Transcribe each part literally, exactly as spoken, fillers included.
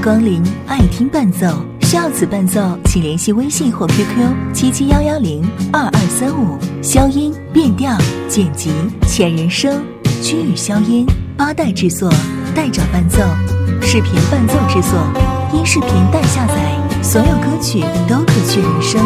光临爱听伴奏，需要此伴奏请联系微信或 Q Q 七七幺幺零二二三五。消音、变调、剪辑、前人声、区域消音，八代制作，代找伴奏，视频伴奏制作，音视频代下载，所有歌曲都可去人声。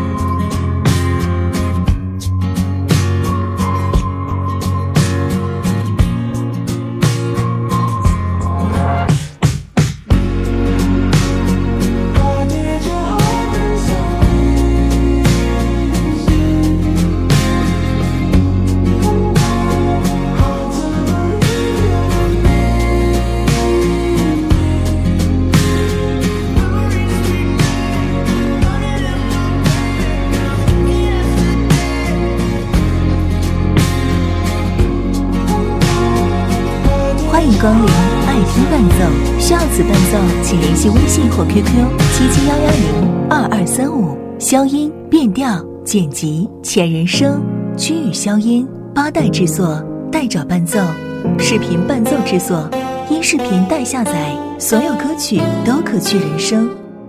欢迎光临爱听伴奏，需要此伴奏请联系微信或 Q Q 七七幺幺零二二三五。消音、变调、剪辑、前人声、区域消音，八代制作，代找伴奏，视频伴奏制作，音视频代下载，所有歌曲都可去人声。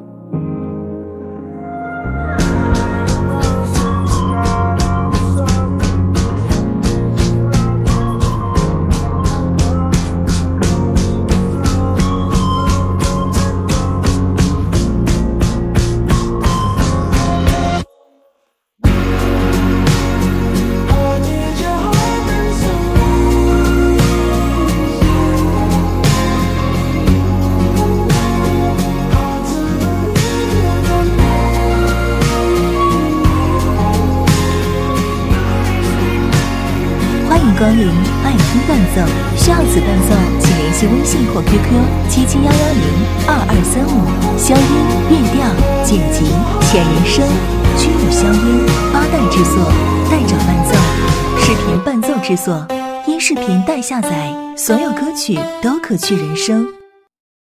光临爱听伴奏，需要此伴奏请联系微信或 Q Q 七七幺幺零二二三五。消音、变调、剪辑、前人声、区域消音，八代制作，代找伴奏，视频伴奏制作，音视频代下载，所有歌曲都可去人声。